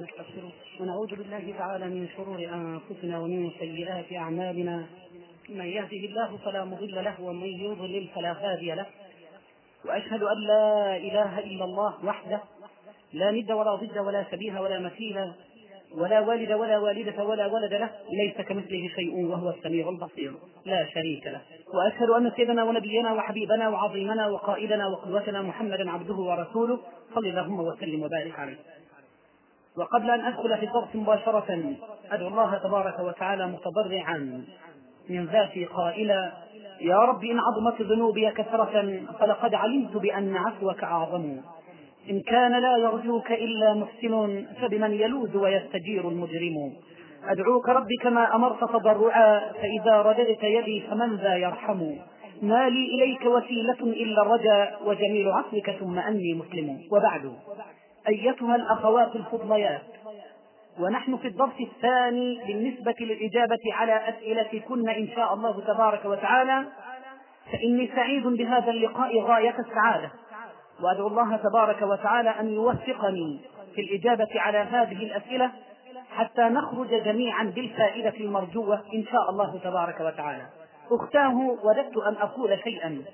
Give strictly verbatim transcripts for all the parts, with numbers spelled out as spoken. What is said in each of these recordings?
ونستغفره ونعوذ بالله تعالى من شرور أنفسنا ومن سيئات أعمالنا، من يهده الله فلا مضل له ومن يضلل فلا هادي له، وأشهد أن لا إله إلا الله وحده لا ند ولا ضد ولا شبيه ولا مثيل ولا والد ولا والدة ولا ولد له، ليس كمثله شيء وهو السميع البصير لا شريك له. وأشهد أن سيدنا ونبينا وحبيبنا وعظيمنا وقائدنا وقدوتنا محمدا عبده ورسوله، صل اللهم وسلم وبارك عليه. وقبل أن أدخل في الدرس مباشرة أدعو الله تبارك وتعالى متضرعا من ذاتي قائلا: يا رب إن عظمت ذنوبي كثرة فلقد علمت بأن عفوك أعظم، إن كان لا يرجوك إلا محسن فبمن يلوذ ويستجير المجرم. أدعوك رب كما أمرت تضرعا، فإذا رددت يدي فمن ذا يرحم، ما لي إليك وسيلة إلا الرجا وجميل عفوك ثم أني مسلم. وبعد، أيتها الأخوات الفضليات، ونحن في الدرس الثاني بالنسبة للإجابة على أسئلتكن إن شاء الله تبارك وتعالى، فإني سعيد بهذا اللقاء غاية السعادة، وأدعو الله تبارك وتعالى أن يوفقني في الإجابة على هذه الأسئلة حتى نخرج جميعا بالفائدة المرجوة إن شاء الله تبارك وتعالى. أختاه وددت أن أقول شيئا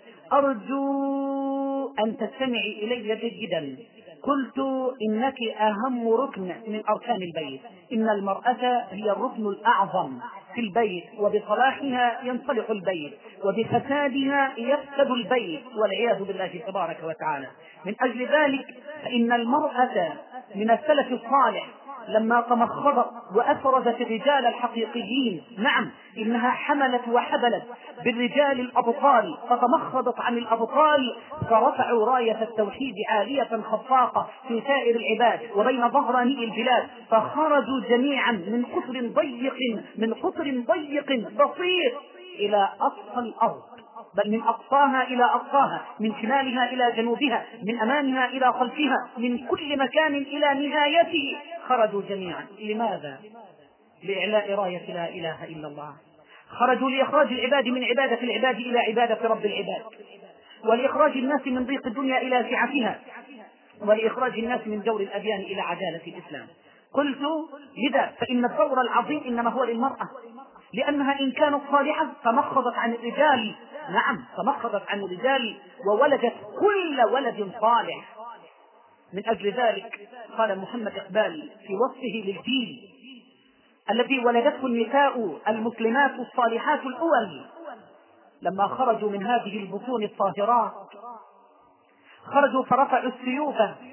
أرجو أن تستمعي إلي جيدا. قلت إنك أهم ركن من أركان البيت، إن المرأة هي الركن الأعظم في البيت، وبصلاحها ينصلح البيت وبفسادها يفسد البيت والعياذ بالله تبارك وتعالى. من أجل ذلك فإن المرأة من السلف الصالح لما تمخضت وأفرزت الرجال الحقيقيين، نعم إنها حملت وحبلت بالرجال الأبطال فتمخضت عن الأبطال، فرفعوا راية التوحيد عالية خفاقة في سائر العباد وبين ظهراني البلاد، فخرجوا جميعا من قطر ضيق من قطر ضيق بسيط إلى أقصى الأرض، بل من أقصاها إلى أقصاها، من شمالها إلى جنوبها، من أمامها إلى خلفها، من كل مكان إلى نهايته خرجوا جميعا. لماذا؟ لإعلاء راية لا إله إلا الله. خرجوا لإخراج العباد من عبادة العباد إلى عبادة رب العباد، ولإخراج الناس من ضيق الدنيا إلى سعتها، ولإخراج الناس من دور الأديان إلى عدالة الإسلام. قلت لذا فإن الدور العظيم إنما هو للمرأة، لأنها إن كانت صالحة تمخضت عن الرجال، نعم تمخضت عن الرجال وولدت كل ولد صالح. من أجل ذلك قال محمد إقبال في وصفه للجيل الذي ولدته النساء المسلمات الصالحات الأول لما خرجوا من هذه البطون الطاهرات، خرجوا فرفعوا السيوف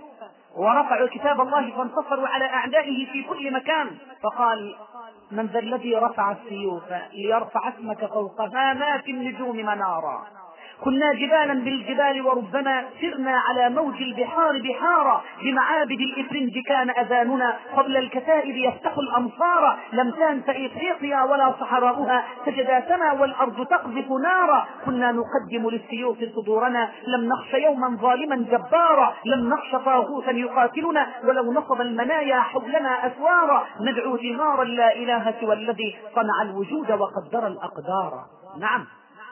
ورفعوا كتاب الله فانتصروا على أعدائه في كل مكان، فقال: من ذا الذي رفع السيوف ليرفع اسمك فوقها ما في النجوم منارا، كنا جبالا بالجبال وربما سرنا على موج البحار بحارا، بمعابد الإفرنج كان أذاننا قبل الكتائب يفتح الأمصار، لم تنس إفريقيا ولا صحراؤها سجداتنا والأرض تقذف نارا، كنا نقدم للسيوف صدورنا لم نخش يوما ظالما جبارا، لم نخش طاغوتا يقاتلنا ولو نصب المنايا حولنا أسوارا، ندعو جهارا لا إله سوى الذي صنع الوجود وقدر الأقدار. نعم،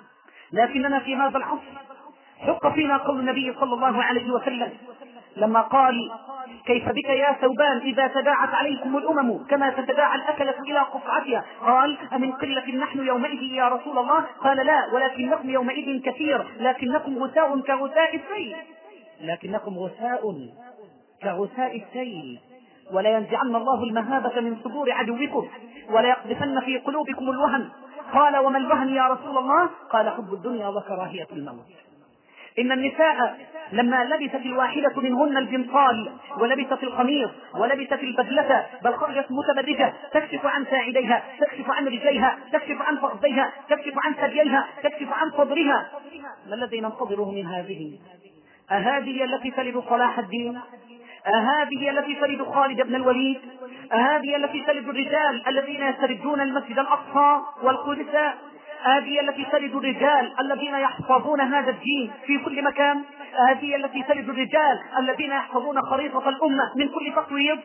لكننا في هذا العصر حق فينا قول النبي صلى الله عليه وسلم لما قال: كيف بك يا ثوبان إذا تداعت عليكم الأمم كما تتداعى الأكلة إلى قطعتها؟ قال: أمن قلة نحن يومئذ يا رسول الله؟ قال: لا، ولكنكم يومئذ كثير، لكنكم غثاء كغثاء السيل، لكنكم غثاء كغثاء السيل، ولا ينزعن الله المهابة من صدور عدوكم ولا يقذفن في قلوبكم الوهن. قال: وما الوهن يا رسول الله؟ قال: حب الدنيا وكراهية الموت. إن النساء لما لبست الواحدة منهن البنطال ولبست القميص ولبست البدلة، بل خرجت متبرجة تكشف عن ساعديها، تكشف عن رجليها، تكشف عن فخذيها، تكشف عن ثدييها، تكشف عن صدرها، ما الذي ننتظره من هذه؟ أهذه التي تلد صلاح الدين؟ أهذه التي تلد خالد بن الوليد؟ أهذه التي تلد الرجال الذين يستردون المسجد الأقصى والقدس؟ هذه التي تلد الرجال الذين يحفظون هذا الدين في كل مكان؟ هذه التي تلد الرجال الذين يحفظون خريطة الأمة من كل تطوير؟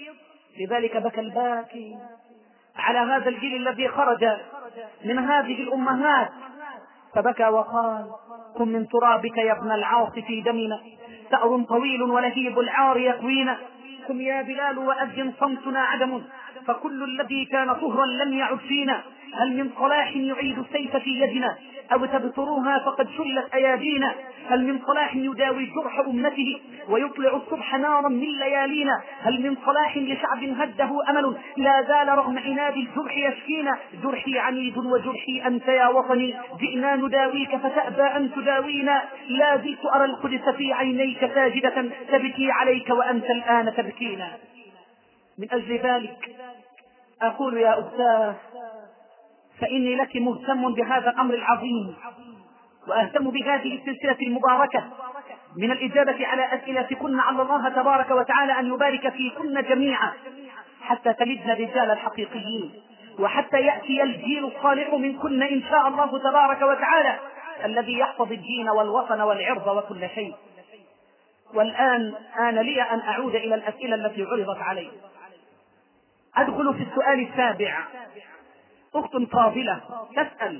لذلك بكى الباكي على هذا الجيل الذي خرج من هذه الأمهات، فبكى وقال: كن من ترابك يا ابن العاص في دمنا، ثأر طويل ولهيب العار يكوينا، قم يا بلال وأذن صمتنا عدم، فكل الذي كان طهرا لم يعد فينا، هل من صلاح يعيد السيف في يدنا أو تبتروها فقد شلت أيادينا، هل من صلاح يداوي جرح أمته ويطلع الصبح نارا من ليالينا، هل من صلاح لشعب هده أمل لا زال رغم عناد الجرح يشكينا، جرحي عنيد وجرحي أنت يا وطني، جئنا نداويك فتأبى أن تداوينا، لا زلت أرى القدس في عينيك ساجدة تبكي عليك وأنت الآن تبكينا. من أجل ذلك أقول يا أختاه فإني لك مهتم بهذا الأمر العظيم، وأهتم بهذه السلسلة المباركة من الإجابة على أسئلتكن على الله تبارك وتعالى أن يبارك فيكن جميعا حتى تلدن الرجال الحقيقيين، وحتى يأتي الجيل الصالح منكن إن شاء الله تبارك وتعالى الذي يحفظ الدين والوطن والعرض وكل شيء. والآن آن لي أن أعود إلى الأسئلة التي عرضت علي. أدخل في السؤال السابع. أخت فاضلة تسأل: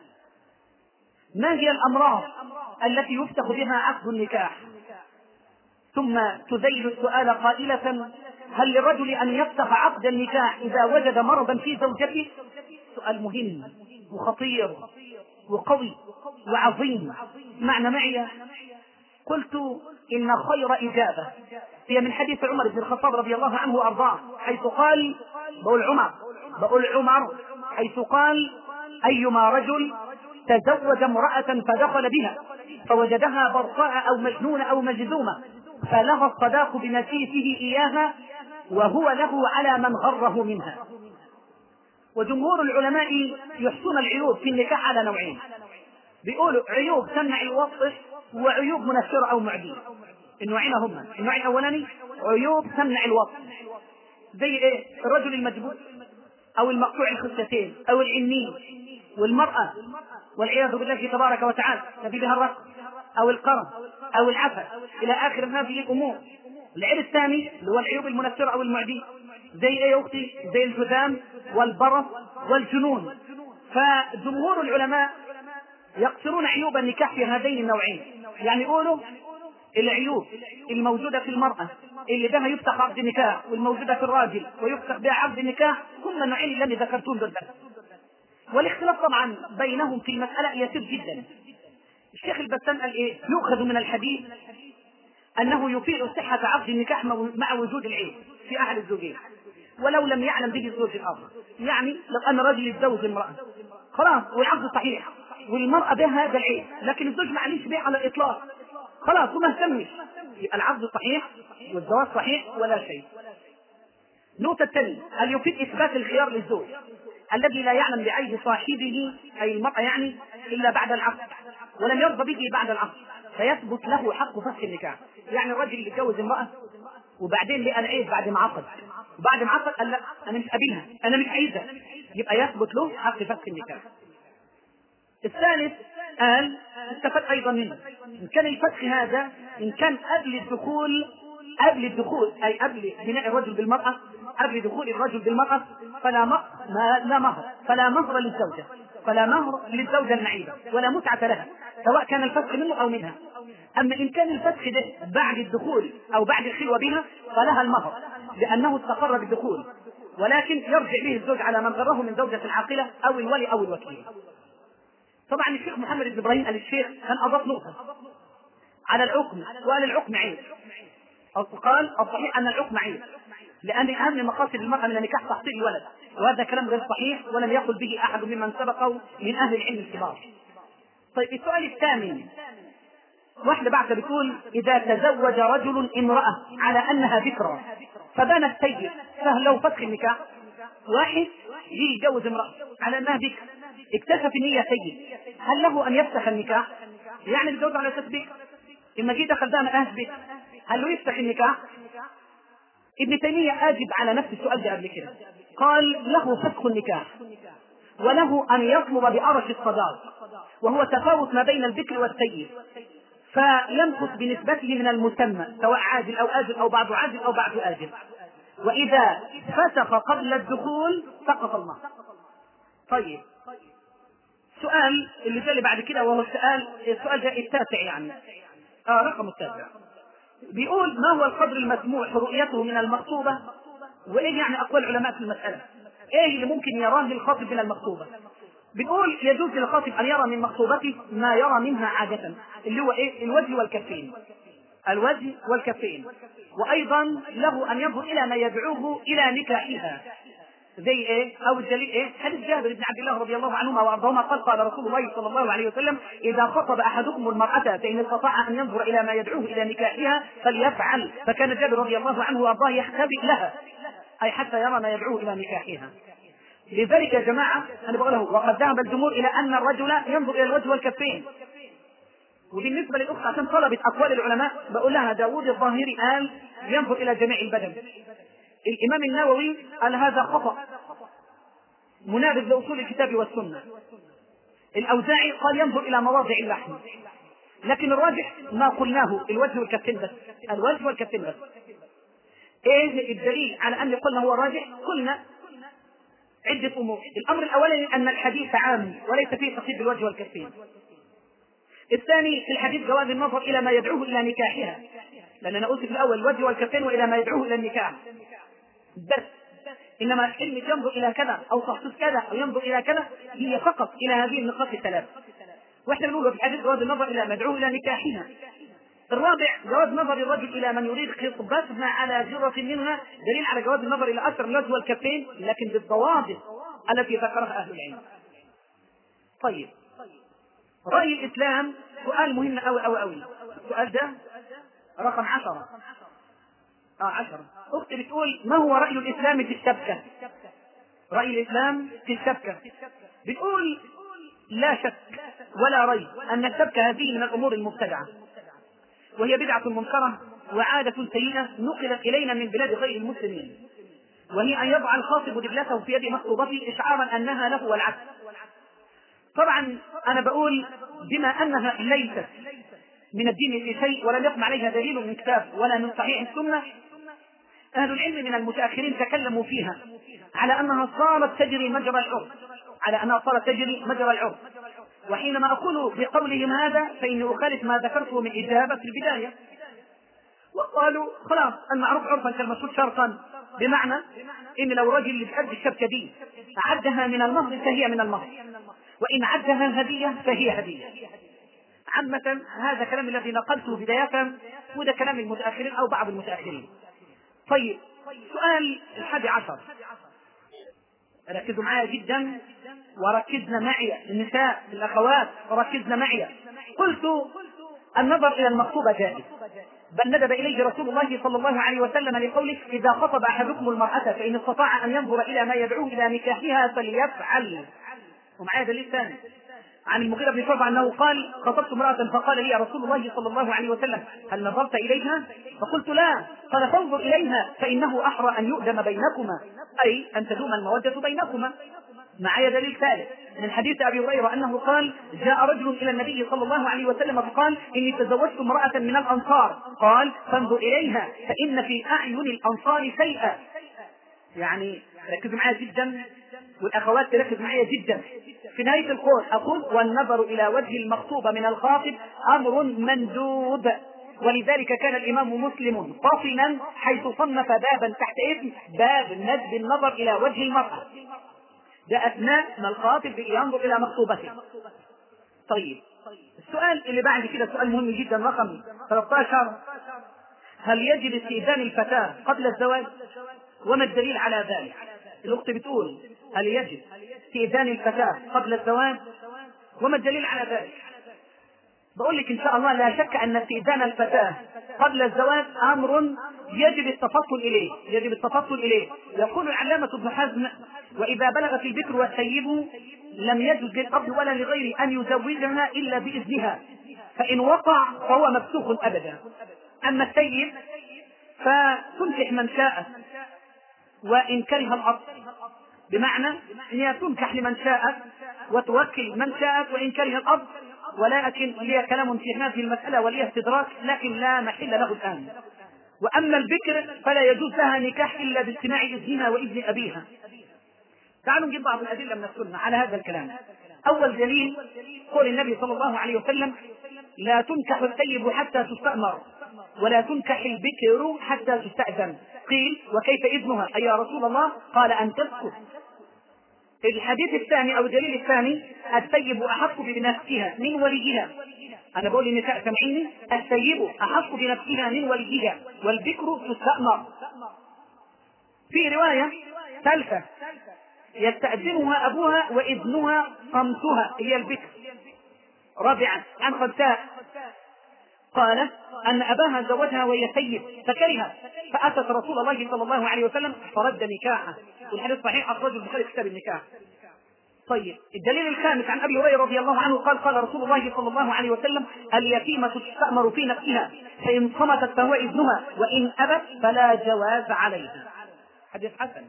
ما هي الأمراض التي يفتح بها عقد النكاح؟ ثم تذيل السؤال قائلة: هل للرجل أن يفتح عقد النكاح إذا وجد مرضا في زوجته؟ سؤال مهم وخطير وقوي وعظيم. معنى معي؟ قلت إن خير إجابة هي من حديث عمر بن الخطاب رضي الله عنه وأرضاه، حيث قال بقول عمر بقول عمر حيث قال: أيما رجل تزوج امرأة فدخل بها فوجدها برقاء أو مجنونة أو مجذومة فلها الصداق بنسيته إياها وهو له على من غره منها. وجمهور العلماء يحصون العيوب في النكاح على نوعين، بيقولوا عيوب تمنع الوطء وعيوب منفرة أو معدية. النوعين هما: النوع الأولاني عيوب تمنع الوطء، زي إيه؟ الرجل المجبول أو المقطوع الخصيتين أو العنين، والمرأة والعياذ بالله تبارك وتعالى الذي بها الرق أو القرن أو العفة إلى آخر هذه الأمور. العيب الثاني اللي هو العيوب المنفرة أو المعدية، زي إيه يا أختي؟ زي الجذام والبرص والجنون. فجمهور العلماء يقصرون عيوب النكاح في هذين النوعين، يعني يقولوا العيوب الموجودة في المرأة اللي بها يفتح عقد النكاح والموجودة في الراجل ويفتح بها عقد النكاح هم النوعين اللي ذكرتون دول بس. والاختلاف طبعا بينهم في المسألة يسير جدا. الشيخ البسام قال إيه؟ يؤخذ من الحديث أنه يفيد صحة عقد النكاح مع وجود العيب في أحد الزوجين ولو لم يعلم به الزوج الآخر. يعني لو أن رجل يتزوج امرأة خلاص والعقد صحيح والمرأة بها هذا العيب لكن الزوج ما عليش به على الإطلاق، خلاص وما اهتمش، العقد صحيح والزواج صحيح ولا شيء. النقطة الثانية: هل يفيد إثبات الخيار للزوج الذي لا يعلم بعيب صاحبه أي المرأة يعني إلا بعد العقد ولم يرضى به بعد العقد فيثبت له حق فسخ النكاح؟ يعني الرجل اللي يتجوز امرأة وبعدين لقى العيب بعد ما عقد، وبعد ما عقد قال لا أنا مش قابلها أنا مش عايزة، يبقى يثبت له حق فسخ النكاح. الثالث قال استفاد أيضا منه إن كان الفسخ هذا إن كان قبل الدخول قبل الدخول أي قبل بناء الرجل بالمرأة، قبل دخول الرجل بالمرأة فلا مهر لا مهر فلا مهر للزوجة فلا مهر للزوجة المعيبة ولا متعة لها سواء كان الفسخ منه أو منها. أما إن كان الفسخ ده بعد الدخول أو بعد الخلوة بها فلها المهر لأنه استقر بالدخول، ولكن يرجع به الزوج على من غره من زوجة العاقلة أو الولي أو الوكيل. طبعا الشيخ محمد بن إبراهيم قال الشيخ كان أضاف نقطة على الحكم وقال الحكم عيب، أو قال الصحيح أن الحكم عيب لأن أهم مقاصد المرأة من النكاح تحصيل الولد، وهذا كلام غير صحيح ولم يقل به أحد ممن سبقه من أهل العلم الكبار. طيب السؤال الثامن: واحدة بعد بتقول إذا تزوج رجل امرأة على أنها ذكرى فبانت سيء فهل لو فسخ النكاح؟ واحد يجي يتجوز امرأة على أنها ذكر اكتشف ان هي سيء، هل له أن يفسخ النكاح؟ يعني الزوج على أساس بك إما جي دخل ده مقاس بك هل له يفسخ النكاح؟ ابن تيمية أجب على نفس السؤال ده قبل كده، قال له فسخ النكاح وله أن يطلب بأرش الصداق وهو تفاوت ما بين الذكر والسيد فينقص بنسبته من المسمى سواء عاجل أو آجل أو بعض عاجل أو بعض آجل، وإذا فسخ قبل الدخول سقط المهر. طيب السؤال اللي جاء بعد كده وهو السؤال السؤال ده التاسع يعني آه رقم التاسع: بيقول ما هو القدر المسموح رؤيته من المخطوبة، وايه يعني اقوال العلماء في المسألة، ايه اللي ممكن يراه للخاطب من المخطوبة. بنقول يجوز للخاطب ان يرى من مخطوبته ما يرى منها عادة، اللي هو ايه؟ الوجه والكفين، الوجه والكفين. وايضا له ان ينظر الى ما يدعوه الى نكاحها، زي ايه؟ او الدليل ايه؟ حديث جابر بن عبد الله رضي الله عنهما وارضاهما قال قال رسول الله صلى الله عليه وسلم: اذا خطب احدكم المرأة فان استطاع ان ينظر الى ما يدعوه الى نكاحها فليفعل. فكان جابر رضي الله عنه وارضاه يختبئ لها، اي حتى يرى ما يدعوه الى نكاحها. لذلك يا جماعة أنا بقوله، وقد ذهب الجمهور إلى أن الرجل ينظر إلى الوجه والكفين. وبالنسبة للأخت عشان طلبت أقوال العلماء بقول لها داوود الظاهري قال ينظر إلى جميع البدن. الإمام النووي قال هذا خطأ منابذ لأصول الكتاب والسنة. الأوزاعي قال ينظر إلى مواضع اللحم. لكن الراجح ما قلناه الوجه والكفين بس، الوجه والكفين بس. إيه الدليل على أن قلنا هو الراجح؟ قلنا عدة أمور. الأمر الأولي أن الحديث عام وليس فيه تخصيص بالوجه والكفين. الثاني في الحديث جواز النظر إلى ما يدعوه إلى نكاحها، لأن أنا قلت في الأول الوجه والكفين وإلى ما يدعوه إلى النكاح بس. إنما كلمة ينظر إلى كذا أو تخصيص كذا أو ينظر إلى كذا هي فقط إلى هذه النقاط الثلاث. وإحنا بنقول في الحديث جواز النظر إلى ما يدعوه إلى نكاحها. الرابع جواز نظر الرجل إلى من يريد خطبتها على جرة منها، دليل على جواز النظر إلى أثر الوجه والكفين لكن بالضوابط التي ذكرها أهل العلم. طيب، رأي الإسلام سؤال مهم أوي أوي أوي. السؤال ده رقم عشرة آه عشرة. أختي بتقول ما هو رأي الإسلام في الشبكة؟ رأي الإسلام في الشبكة بتقول لا شك ولا ريب أن الشبكة هذه من الأمور المبتدعة، وهي بدعة منكرة وعادة سيئة نقلت إلينا من بلاد غير المسلمين، وهي أن يضع الخاطب دبلته في يد مخطوبته إشعارا أنها له والعكس. طبعا أنا بقول بما أنها ليست من الدين في شيء ولم يقم عليها دليل من كتاب ولا من صحيح السنة، أهل العلم من المتأخرين تكلموا فيها على أنها صارت تجري مجرى العرف، على أنها صارت تجري مجرى العرف. وحينما أقول بقولهم هذا فإني أخالف ما ذكرته من إجابة في البداية، وقالوا خلاص المعروف عرفا كالمشهور شرطا، بمعنى إن لو رجل اللي بيأدي الشبكة دي عدها من المهر فهي من المهر، وإن عدها هدية فهي هدية. عامة هذا كلام الذي نقلته بداية، وده كلام المتأخرين أو بعض المتأخرين. طيب، سؤال الحادي عشر، ركزوا معي جدا وركزنا معي النساء الأخوات وركزنا معي. قلت النظر إلى المخطوبة جائز، بل ندب إليه رسول الله صلى الله عليه وسلم لقوله إذا خطب أحدكم المرأة فإن استطاع أن ينظر إلى ما يدعوه إلى نكاحها فليفعل. ومعايا دليل ثاني عن المغيرة بن شعبة أنه قال خطبت امرأة فقال لي يا رسول الله صلى الله عليه وسلم هل نظرت إليها؟ فقلت لا. قال فانظر إليها فإنه أحرى أن يؤدم بينكما، أي أن تدوم المودة بينكما. معايا دليل ثالث من حديث أبي هريرة أنه قال جاء رجل إلى النبي صلى الله عليه وسلم فقال إني تزوجت امرأة من الأنصار، قال فانظر إليها فإن في أعين الأنصار شيئا. يعني ركزوا معايا جدا والأخوات تركز معايا جدا. في نهاية القول أقول والنظر إلى وجه المخطوبة من الخاطب أمر مندوب، ولذلك كان الإمام مسلم فاصلا حيث صنف بابا تحت اسم باب ندب النظر إلى وجه المرأة، ده أثناء ما الخاطب ينظر إلى مخطوبته. طيب، السؤال اللي بعد كده سؤال مهم جدا رقم ثلاثة عشر، هل يجب استئذان الفتاة قبل الزواج؟ وما الدليل على ذلك؟ الأخت بتقول هل يجب استئذان الفتاة قبل الزواج؟ وما الدليل على ذلك؟ بقول لك إن شاء الله لا شك أن استئذان الفتاة قبل الزواج أمر يجب التفصل إليه، يجب التفصل إليه. يقول العلامة ابن حزم وإذا بلغت البكر والثيب لم يجوز للأب ولا لغيره أن يزوجها إلا بإذنها، فإن وقع فهو مفسوخ أبدا. أما الثيب فتنكح من شاء وإن كره الأب، بمعنى أنها تنكح لمن شاءت وتوكل من شاءت وإن كره الأب، ولكن لي كلام في هذه المسألة ولي استدراك لكن لا محل له الآن. وأما البكر فلا يجوز لها نكاح إلا باجتماع إذنها وإذن أبيها. تعالوا نجيب بعض الأدلة من السنة على هذا الكلام. أول دليل قول النبي صلى الله عليه وسلم لا تنكح الثيب حتى تستأمر، ولا تنكح البكر حتى تستأذن. قيل وكيف إذنها أي يا رسول الله؟ قال أن تسكت. الحديث الثاني أو الدليل الثاني الثيب أحق بنفسها من وليها. أنا بقول للنساء سمعيني، الثيب أحق بنفسها من وليها والبكر تستأمر. في رواية ثالثة يستأذنها أبوها وإذنها صمتها هي البكر. رابعا عن خداء قال أن أباها زوجها وهي ثيب فكرها فأتت رسول الله صلى الله عليه وسلم فرد نكاحه، والحديث صحيح أخرجه البخاري كتاب النكاح. طيب الدليل الخامس عن أبي هريرة رضي الله عنه قال قال رسول الله صلى الله عليه وسلم اليتيمة تستأمر في نفسها فإن صمتت فهو إذنها وإن أبت فلا جواز عليها. حديث حسن.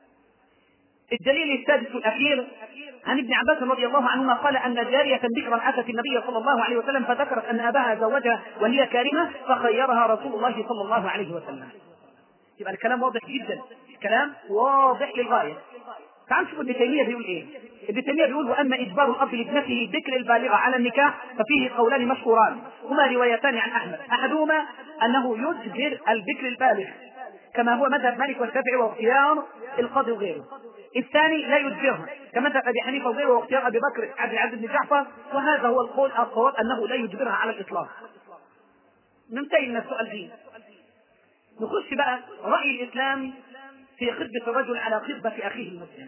الدليل السادس الأخير عن ابن عباس رضي الله عنهما قال أن جارية بكرا أتت النبي صلى الله عليه وسلم فذكرت أن أباها زوجها وهي كارمة فخيرها رسول الله صلى الله عليه وسلم. يبقى الكلام واضح جدا، الكلام واضح للغاية. تعال نشوف ابن تيمية بيقول ايه. ابن تيمية بيقول واما اجبار الاب لابنته الذكر البالغة على النكاح ففيه قولان مشهوران هما روايتان عن احمد، احدهما انه يجبر الذكر البالغ كما هو مذهب مالك والشافعي واختيار القاضي وغيره. الثاني لا يجبرها كمذهب ابي حنيفه وغيره واختيار ابي بكر عبد العزيز بن جعفر، وهذا هو القول الصواب انه لا يجبرها على الاطلاق. ننتهي من السؤال دي، نخش بقى راي الاسلام في خطبة الرجل على خطبة أخيه المسلم.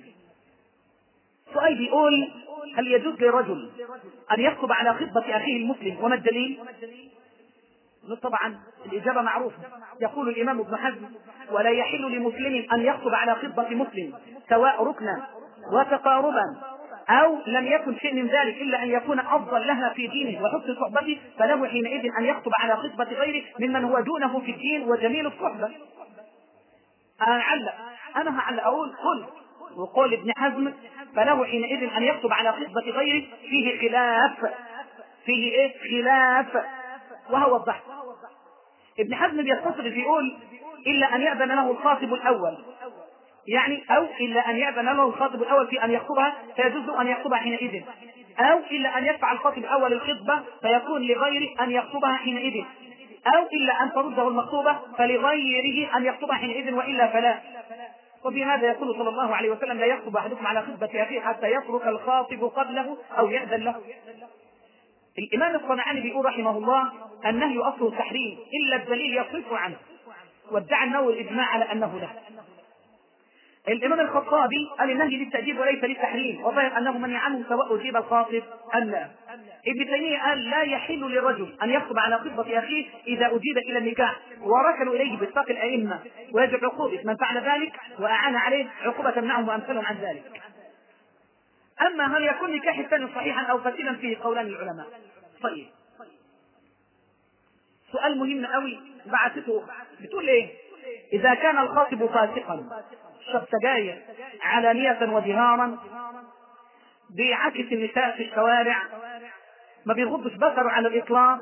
سؤال بيقول هل يجوز للرجل أن يخطب على خطبة أخيه المسلم وما الدليل؟ طبعا الإجابة معروفة. يقول الإمام ابن حزم ولا يحل لمسلم أن يخطب على خطبة مسلم سواء ركنا وتقاربا أو لم يكن شيء من ذلك إلا أن يكون أفضل لها في دينه وحسن صحبته، فله حينئذ أن يخطب على خطبة غيره ممن هو دونه في الدين وجميل الصحبة. أعلق أنا هعلق أقول قل وقول ابن حزم فله حينئذ أن يخطب على خطبة غيره فيه خلاف فيه إيه خلاف وهو الضحك. ابن حزم بيختصر بيقول إلا أن يأذن له الخاطب الأول، يعني أو إلا أن يأذن له الخاطب الأول في أن يخطبها فيجوز أن يخطبها حينئذ، أو إلا أن يدفع الخاطب الأول الخطبة فيكون لغيره أن يخطبها حينئذ، أو إلا أن ترده المخطوبة فلغيره أن يخطبها حينئذ وإلا فلا. وبهذا يقول صلى الله عليه وسلم لا يخطب أحدكم على خطبة أخيه حتى يترك الخاطب قبله أو يأذن له. الإمام الصنعاني بيقول رحمه الله النهي أصله التحريم إلا الدليل يصرف عنه، وادعى النووي الإجماع على أنه له. الإمام الخطابي قال النهي للتأديب وليس للتحريم، وظاهر أنه منع عنه سواء أجيب الخاطب أم لا. ابن تيمية قال لا يحل للرجل أن يخطب على خطبة أخيه إذا أجيب إلى النكاح، وركنوا إليه باتفاق الأئمة، ويجب عقوبة من فعل ذلك وأعان عليه عقوبة تمنعه وأمثلهم عن ذلك. أما هل يكون نكاح الثاني صحيحا أو فاسدا فيه قولان العلماء. طيب سؤال مهم قوي بعثته بتقول إيه؟ إذا كان الخاطب فاسقا شرب سجاير علانية وجهارا بيعاكس النساء في الشوارع ما بيغضش بصره على الإطلاق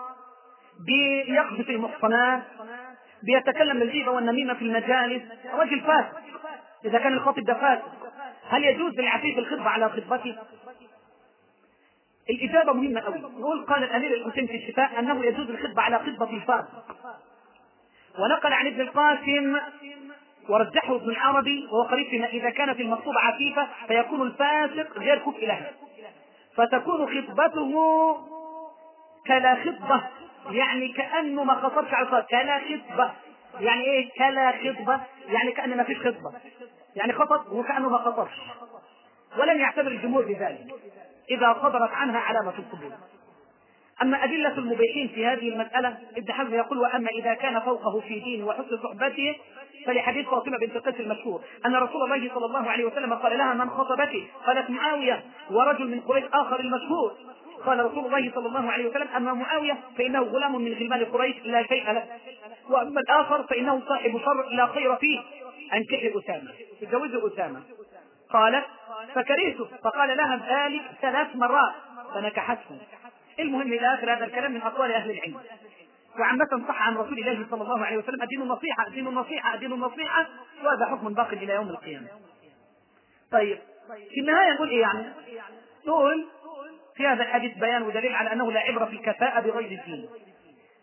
بيقذف المحصنات بيتكلم بالغيبة والنميمة في المجالس، رجل فاسق. إذا كان الخاطب ده فاسق هل يجوز للعفيف الخطبة على خطبته؟ الإجابة مهمة قوي. نقول قال الأمير الحسين في الشفاء أنه يجوز الخطبة على خطبة الفاسق، ونقل عن ابن القاسم ورجحه ابن العربي وهو قريب فيما إذا كانت المخطوبة عفيفة فيكون الفاسق غير كفء لها فتكون خطبته كلا خطبة، يعني كأنه ما خطبش على الخطبة. كلا خطبة يعني ايه؟ كلا خطبة يعني كأنه ما فيش خطبة، يعني خطب وكأنه ما خطبش، ولم يعتبر الجمهور بذلك إذا صدرت عنها علامة القبول. أما أدلة المبيحين في هذه المسألة ابن حزم يقول وأما إذا كان فوقه في دين وحسن صحبته فلحديث فاطمة بنت قيس المشهور أن رسول الله صلى الله عليه وسلم قال لها من خطبك؟ قالت معاوية ورجل من قريش آخر المشهور. قال رسول الله صلى الله عليه وسلم أما معاوية فإنه غلام من غلمان قريش لا شيء له، وأما الآخر فإنه صاحب شر لا خير فيه، أنكحي أسامة، تزوجي أسامة. قالت فكرهته فقال لها ذلك ثلاث مرات فنكحته. المهم إلى آخر هذا الكلام من أقوال أهل العلم. وعامة صح عن رسول الله صلى الله عليه وسلم الدين النصيحة الدين النصيحة الدين النصيحة، وهذا حكم باق إلى يوم القيامة. طيب في النهاية نقول إيه يعني؟ نقول في هذا الحديث بيان ودليل على أنه لا عبرة في الكفاءة بغير الدين،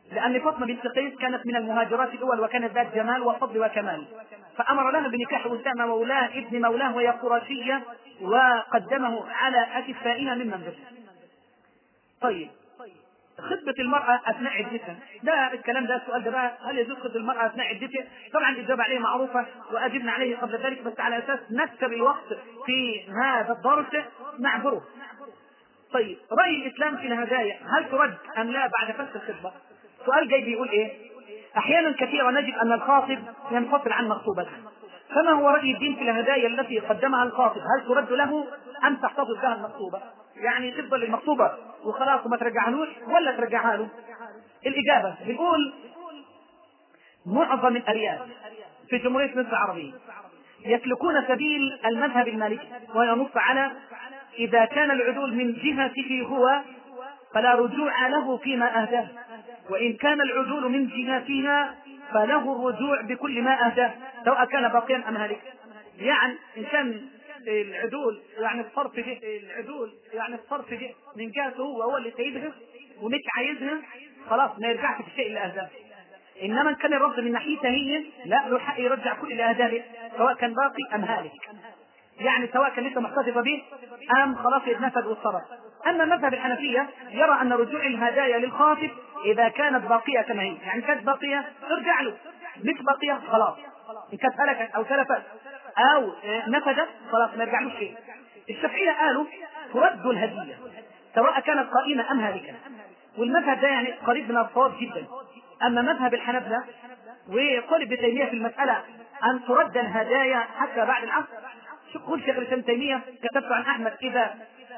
لأن فاطمة بنت قيس كانت من المهاجرات الأول وكانت ذات جمال وفضل وكمال، فأمر لها بنكاح أسامة مولاه ابن مولاه وهي قرشية وقدمه على أكفائها ممن بها. طيب خطبة المرأة أثناء عدتها، ده الكلام ده السؤال ده بقى، هل يجوز خطبة المرأة أثناء عدتها؟ طبعا الإجابة عليه معروفة وأجبنا عليه قبل ذلك، بس على أساس نكسب الوقت في هذا الدرس نعبره. طيب رأي الإسلام في الهدايا هل ترد أم لا بعد فسخ الخطبة؟ سؤال جاي بيقول إيه؟ أحيانا كثيرة نجد أن الخاطب ينفصل عن مخطوبته، فما هو رأي الدين في الهدايا التي قدمها الخاطب؟ هل ترد له أم تحتفظ بها المخطوبة؟ يعني تفضل المخطوبة وخلاص وما ترجعهالوش ولا ترجعها له؟ الإجابة بنقول معظم الأرياف في جمهورية مصر العربية يسلكون سبيل المذهب المالكي، وينص على إذا كان العدول من جهته هو فلا رجوع له فيما أهداه، وإن كان العدول من جهتها فله الرجوع بكل ما أهداه سواء كان باقيا أم هالكا. يعني إن كان العدول يعني الصرف جه العدول يعني الصرف جه من جهته هو هو اللي سيدها ومش عايزها، خلاص ما يرجعش في الشيء اللي أهداه. إنما إن كان الرد من ناحيته هي لا، له حق يرجع كل اللي أهداه سواء كان باقي أم هالك، يعني سواء كان لسه محتفظة به أم خلاص يتنفذ والصرف. أما مذهب الحنفية يرى أن رجوع الهدايا للخاطب إذا كانت باقية كما هي، يعني كانت باقية ارجع له، مش باقية خلاص، إن كانت هلكت أو تلفت أو نفذت خلاص ما يرجعلوش شيء. الشافعية قالوا ترد الهدية سواء كانت قائمة أم هالكة، والمذهب ده يعني قريب من الصواب جدا. أما مذهب الحنابلة وقول ابن تيمية في المسألة أن ترد الهدايا حتى بعد العصر، قل شيخ الإسلام تيمية كتبت عن أحمد إذا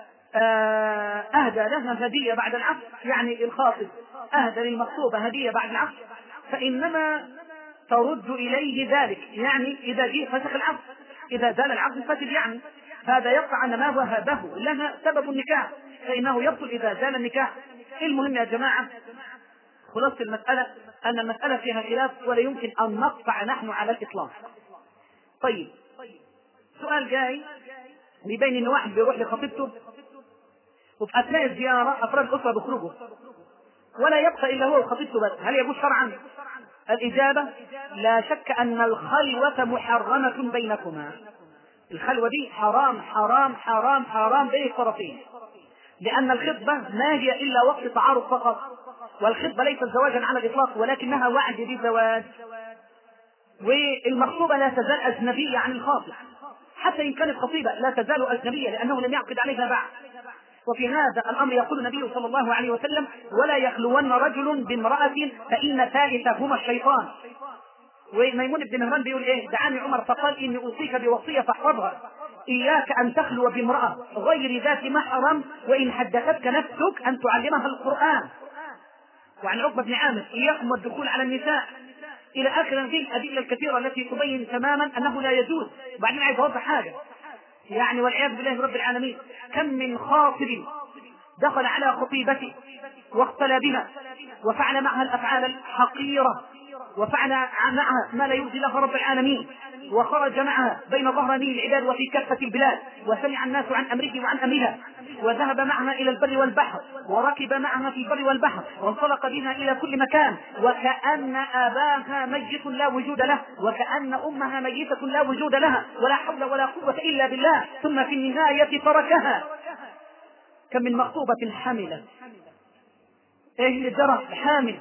أهدى لها هدية بعد العصر، يعني الخاطب أهدى للمخطوبة هدية بعد العصر فإنما ترد إليه ذلك، يعني إذا جاء فسخ العصر، إذا زال العقد الفاسد، يعني هذا يقع أن ما وهبه لها سبب النكاح فإنه يبطل إذا زال النكاح. المهم يا جماعة خلاصة المسألة أن المسألة فيها خلاف ولا يمكن أن نقطع نحن على الإطلاق. طيب سؤال جاي بيبين إن واحد بيروح لخطيبته وفي أثناء الزيارة أفراد الأسرة بيخرجوا ولا يبقى إلا هو وخطيبته بس، هل يجوز شرعا؟ الإجابة لا شك أن الخلوة محرمة بينكما، الخلوة دي حرام حرام حرام حرام بين الطرفين، لأن الخطبة ما هي إلا وقت تعارف فقط، والخطبة ليست زواجا على الإطلاق ولكنها وعد بزواج، والمخطوبة لا تزال أجنبية عن الخاطب حتى إن كانت خطيبة لا تزال أجنبية لأنه لم يعقد عليها بعد. وفي هذا الأمر يقول النبي صلى الله عليه وسلم ولا يخلون رجل بامرأة فإن ثالثهما الشيطان. وميمون بن مهران بيقول إيه دعاني عمر فقال إني أوصيك بوصية فاحفظها، إياك أن تخلو بامرأة غير ذات محرم وإن حدثتك نفسك أن تعلمها القرآن. وعن عقبة بن عامر إياكم والدخول على النساء إلى آخر هذه الأدلة الكثيرة التي تبين تماما أنه لا يجوز. وبعدين عايز أوضح حاجة يعني والعياذ بالله رب العالمين، كم من خاطب دخل على خطيبته واختلى بها وفعل معها الأفعال الحقيرة وفعل معها ما لا يرضي الله رب العالمين وخرج معها بين ظهراني العباد وفي كافة البلاد وسمع الناس عن أمره وعن أمرها وذهب معها إلى البر والبحر وركب معها في البر والبحر وانطلق بها إلى كل مكان وكأن أباها ميت لا وجود له وكأن أمها ميتة لا وجود لها ولا حول ولا قوة إلا بالله، ثم في النهاية تركها. كم من مخطوبة حاملة، ايه اللي جرى حامل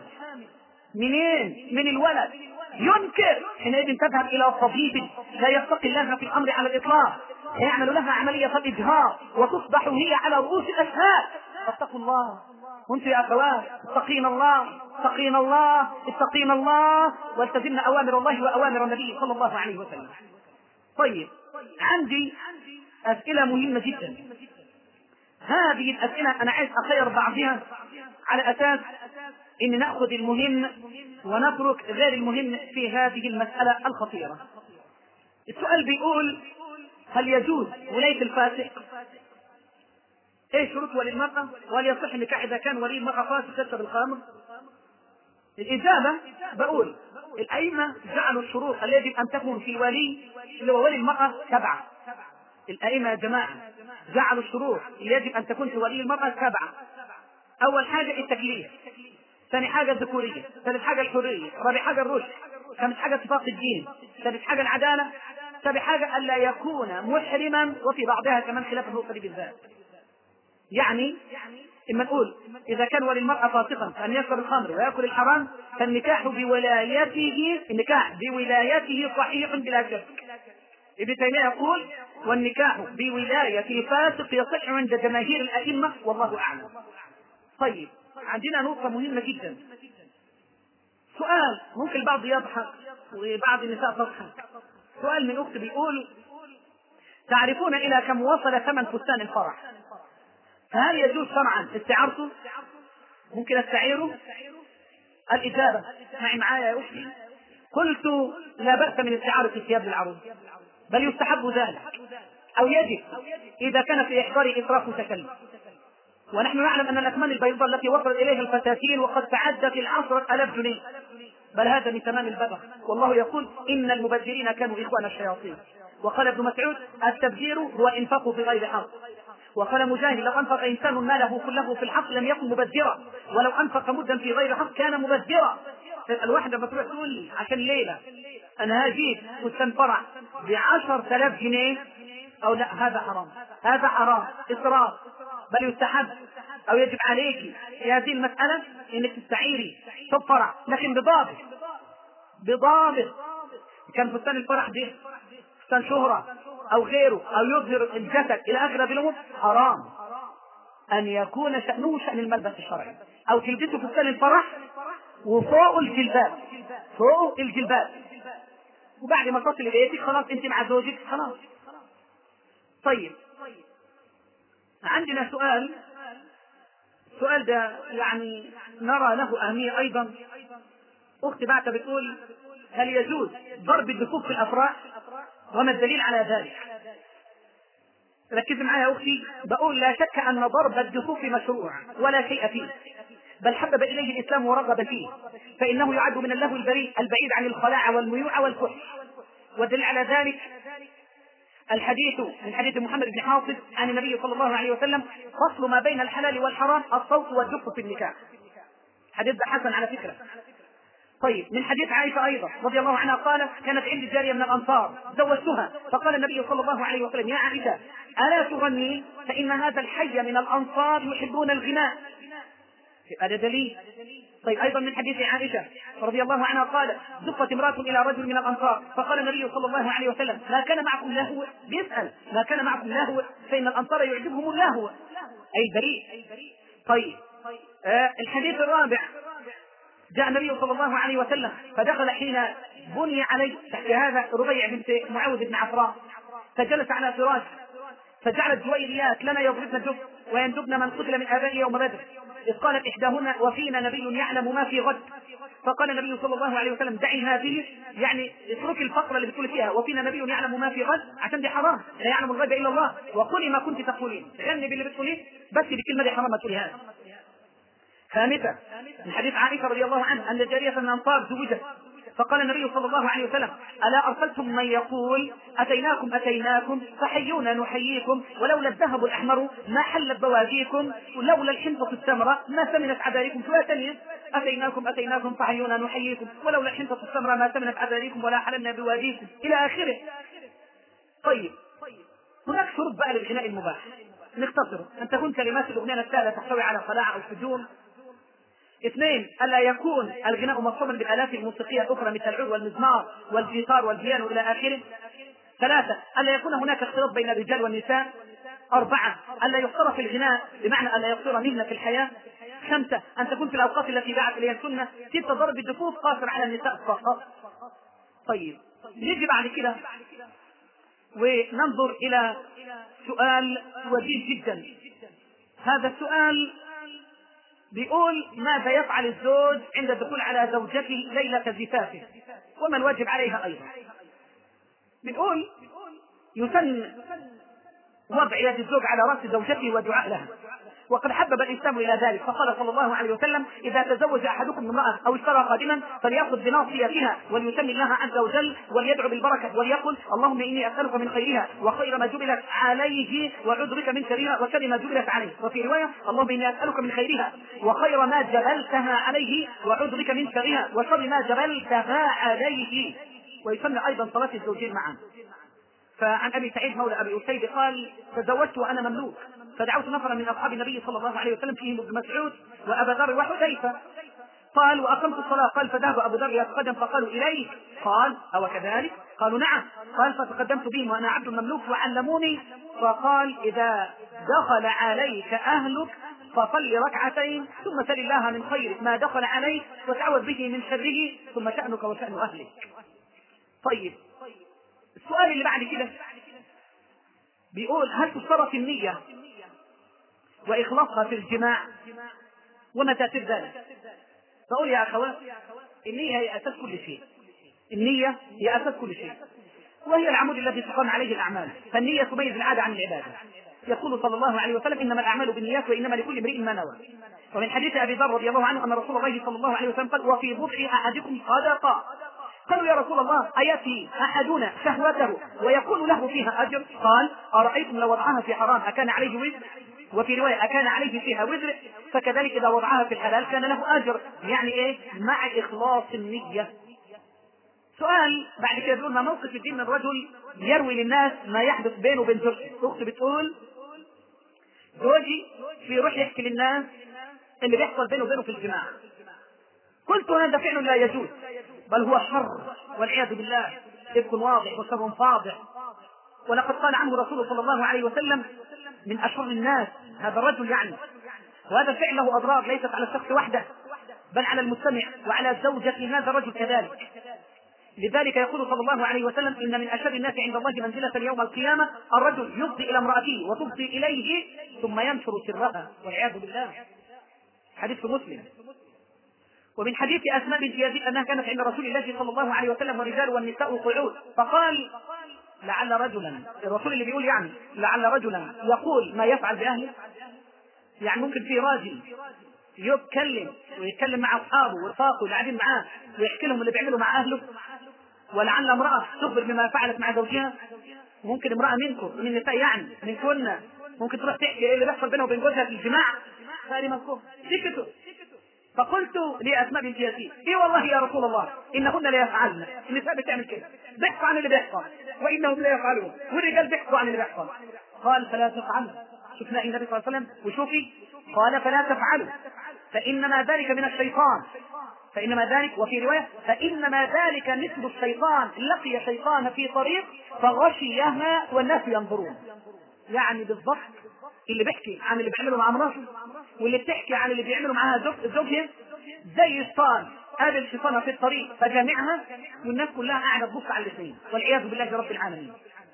منين؟ من الولد، ينكر حينئذ تذهب الى طبيب لا يتقي الله في الامر على الاطلاق يعمل لها عملية الاجهاض وتصبح هي على رؤوس الاشهاد. فاتقوا الله وانتم يا اخوات اتقين الله اتقين الله اتقين الله والتزمنا اوامر الله واوامر النبي صلى الله عليه وسلم. طيب عندي اسئلة مهمة جدا، هذه الاسئلة انا عايز اخير بعضها على اساس ان نأخذ المهم ونترك غير المهم في هذه المسألة الخطيرة. السؤال بيقول هل يجوز ولاية الفاسق؟ ايه شروط ولي المرأة؟ وهل يصح النكاح اذا كان ولي المرأة فاسق يشرب الخمر؟ الإجابة بقول الأئمة جعلوا الشروط التي يجب أن تكون في ولي اللي هو ولي المرأة سبعة. الأئمة يا جماعة جعلوا الشروط اللي يجب أن تكون في ولي المرأة سبعة. أول حاجة التكليف، ثاني حاجة الذكورية، ثالث حاجة الحرية، رابع حاجة الرشد، خامس حاجة اتفاق الدين، سادس حاجة العدالة، سابع حاجة ألا يكون محرما، وفي بعضها كمان خلاف النقطة دي بالذات. يعني إما نقول إذا كان ولي المرأة فاسقا فأن يشرب الخمر ويأكل الحرام فالنكاح بولايته، النكاح بولايته صحيح بلا شك. ابن تيمية يقول والنكاح بولاية الفاسق يصح عند جماهير الأئمة والله أعلم. طيب عندنا نقطة مهمة جدا، سؤال ممكن البعض يضحك وبعض النساء تضحك. سؤال من أخت بيقول تعرفون إلى كم وصل ثمن فستان الفرح؟ فهل يجوز شرعا استعارته؟ ممكن استعيره؟ الإجابة معي معايا يا أختي. قلت لا بأس من استعارة ثياب للعروس، بل يستحب ذلك أو يجب إذا كان في إحضار إسراف وتكلف. ونحن نعلم أن الأثمان البيضاء التي وصلت إليها الفساتين وقد تعدت العشرة آلاف جنيه، بل هذا من تمام البذخ، والله يقول إن المبذرين كانوا إخوان الشياطين. وقال ابن مسعود التبذير هو إنفاق في غير حق. وقال مجاهد لو أنفق إنسان ماله كله في الحق لم يكن مبذرا، ولو أنفق مدا في غير حق كان مبذرا. الواحدة لما تروح تقول لي عشان ليلة أنا هجيب فستان فرح بعشرة آلاف جنيه أو لا، هذا حرام، هذا حرام إسراف، بل يستحب أو يجب عليك في هذه المسألة إنك تستعيري ثوب فرح، لكن بضابط، بضابط. كان فستان الفرح ده فستان شهرة أو غيره أو يظهر الجسد إلى آخر بالأمور، حرام أن يكون شأنه شأن الملبس الشرعي. أو تلبسه فستان الفرح وفوق الجلباب، فوق الجلباب، وبعد ما تصل بيتك خلاص أنت مع زوجك خلاص. طيب عندنا سؤال، السؤال ده يعني نرى له أهمية أيضا. أختي بعتها بتقول هل يجوز ضرب الدفوف في الأفراح وما الدليل على ذلك؟ ركز معايا يا أختي، بقول لا شك أن ضرب الدفوف مشروع ولا شيء فيه، بل حبب إليه الإسلام ورغب فيه، فإنه يعد من اللهو البريء البعيد عن الخلاعة والميوعة والفحش. والدليل على ذلك الحديث من حديث محمد بن حاطب عن النبي صلى الله عليه وسلم فصل ما بين الحلال والحرام الصوت والدف في النكاح. حديث حسن على فكرة. طيب من حديث عائشة أيضا رضي الله عنها قالت كانت عندي جارية من الأنصار زوجتها، فقال النبي صلى الله عليه وسلم يا عائشة ألا تغني فإن هذا الحي من الأنصار يحبون الغناء. هذا دليل. طيب أيضا من حديث عائشة رضي الله عنها قالت زفت امرأة إلى رجل من الأنصار فقال النبي صلى الله عليه وسلم ما كان معكم لهو، بيسأل ما كان معكم لهو فإن الأنصار يعجبهم اللهو، أي بريء. طيب آه الحديث الرابع جاء النبي صلى الله عليه وسلم فدخل حين بني عليه تحت هذا ربيع بنت معوذ بن عفراء، فجلس على فراش فجعلت جويريات لنا يضربن الدف ويندبن من قتل من آبائه يوم بدر، إذ قالت إحداهن وفينا نبي يعلم ما في غد. فقال النبي صلى الله عليه وسلم دعي هذه، يعني اتركي الفقرة اللي بتقول فيها وفينا نبي يعلم ما في غد عشان دي حرام، لا يعلم الغيب إلا الله، وقولي ما كنت تقولين، غني باللي بتقوليه بس بكلمة دي حرام ما تقوليها. خامسة من حديث عائشة رضي الله عنها أن جارية من الأنصار زوجت فقال النبي صلى الله عليه وسلم ألا أرسلتم من يقول أتيناكم أتيناكم فحيونا نحييكم ولولا الذهب الأحمر ما حلت بواديكم ولولا الحنطة السمراء ما سمنت عذاريكم. ثلاثة أتيناكم أتيناكم فحيونا نحييكم ولولا الحنطة السمراء ما سمنت عذاريكم ولا حللنا بواديكم إلى آخره. طيب هناك شروط بقى للغناء المباح نختصره، أن تكون كلمات الأغنية نفسها لا تحتوي على خلاعة أو فجور. اثنين ألا يكون الغناء مصحوبا بالآلات الموسيقية الأخرى مثل العود والمزمار والجيتار والبيانو إلى آخره. ثلاثة ألا يكون هناك اختلاط بين الرجال والنساء. أربعة ألا يقصر في الغناء بمعنى ألا يقصر مهنة في الحياة. خمسة أن تكون في الأوقات التي دعت إليها السنة. ستة ضرب الدفوف قاصر على النساء فقط. طيب نيجي بعد كده وننظر إلى سؤال وجيه جدا. هذا السؤال بيقول ماذا يفعل الزوج عند الدخول على زوجته ليلة زفافه وما الواجب عليها أيضا. بنقول يسن وضع يد الزوج على رأس زوجته ودعاء لها، وقد حبب الإسلام إلى ذلك، فقال صلى الله عليه وسلم: إذا تزوج أحدكم امرأة أو اشترى خادما فليأخذ بناصيتها وليسمي الله عز وجل وليدعو بالبركة وليقل: اللهم إني أسألك من خيرها وخير ما جبلت عليه وأعوذ بك من شرها وشر ما جبلت عليه. وفي رواية: اللهم إني أسألك من خيرها وخير ما جبلتها عليه وأعوذ بك من شرها وشر ما جبلتها عليه. ويسمى أيضا صلاة الزوجين معا. فعن أبي سعيد مولى أبي أسيد قال: تزوجت وأنا مملوك، فدعوت نفرا من أصحاب النبي صلى الله عليه وسلم فيهم ابن مسعود وأبا ذر وحذيفة. قال: وأقمت الصلاة. قال: فذهب أبو ذر يتقدم فقالوا: إليك. قال: أو كذلك؟ قالوا: نعم. قال: فتقدمت بهم وأنا عبد مملوك وعلموني. فقال: إذا دخل عليك أهلك فصل ركعتين ثم سل الله من خير ما دخل عليك وتعوذ به من شره ثم شأنك وشأن أهلك. طيب، السؤال اللي بعد كده بيقول: هل تشترط النية وإخلاصها في الجماع وما تأثير ذلك؟ فأقول يا أخوات: النية هي أساس كل شيء. النية هي أساس كل شيء، وهي العمود الذي تقام عليه الأعمال، فالنية تميز العادة عن العبادة. يقول صلى الله عليه وسلم: إنما الأعمال بالنيات وإنما لكل امرئ ما نوى. ومن حديث أبي ذر رضي الله عنه أن رسول الله صلى الله عليه وسلم قال: وفي بضع أحدكم صدقة. قالوا: يا رسول الله أيأتي أحدنا شهوته ويكون له فيها أجر؟ قال: أرأيتم لو وضعها في حرام أكان عليه وزر؟ وفي رواية: أكان عليه فيها وزر؟ فكذلك إذا وضعها في الحلال كان له أجر. يعني إيه؟ مع إخلاص النية. سؤال بعد كده بيقول: ما موقف الدين من رجل يروي للناس ما يحدث بينه وبين زوجته؟ أخت بتقول: زوجي بيروح يحكي للناس اللي بيحصل بينه وبينه في الجماع. قلت: هذا فعل لا يجوز، بل هو شر والعياذ بالله، إفك واضح وشر فاضح. ولقد قال عنه رسول صلى الله عليه وسلم: من أشر الناس هذا الرجل يعني. وهذا الفعل له أضرار ليست على الشخص وحده بل على المستمع وعلى زوجة هذا الرجل كذلك. لذلك يقول صلى الله عليه وسلم: إن من أشر الناس عند الله منزلة يوم القيامة الرجل يفضي إلى امرأته وتفضي إليه ثم ينشر سرها والعياذ بالله. حديث مسلم. ومن حديث أسماء بنت يزيد أنها كانت عند رسول الله صلى الله عليه وسلم والرجال والنساء قعود، فقال: لعل رجلا، الرسول اللي بيقول يعني لعل رجلا يقول ما يفعل بأهله. يعني ممكن في راجل يتكلم ويتكلم مع أصحابه ورفاقه اللي قاعدين معاه ويحكي لهم اللي بيعمله مع أهله. ولعل امرأة تخبر بما فعلت مع زوجها. ممكن امرأة منكم من النساء يعني من كنا ممكن تروح تحكي ايه اللي بيحصل بينها وبين جوزها في الجماع. هذه مذكور سكتوا. فقلت لأسماء بنت يزيد: ايه والله يا رسول الله إنهن لا يفعلن. النساء بتعمل كده، بيحكوا عن اللي بيحصل وإنهم لا يفعلون، والرجال بيحكوا عن اللي بيحصل. قال: فلا تفعلوا. شفنا النبي صلى الله عليه وسلم وشوفي قال: فلا تفعلوا فإنما ذلك من الشيطان. فإنما ذلك، وفي رواية: فإنما ذلك مثل الشيطان لقي شيطان في طريق فغشيها والناس ينظرون. يعني بالضبط اللي بيحكي عن اللي بيعمله مع مراته واللي بتحكي عن اللي بيعمله معها زوجها زي شيطان قابل شيطانها في الطريق فجامعها والناس كلها قاعدة تبص على الاثنين والعياذ بالله رب العالمين.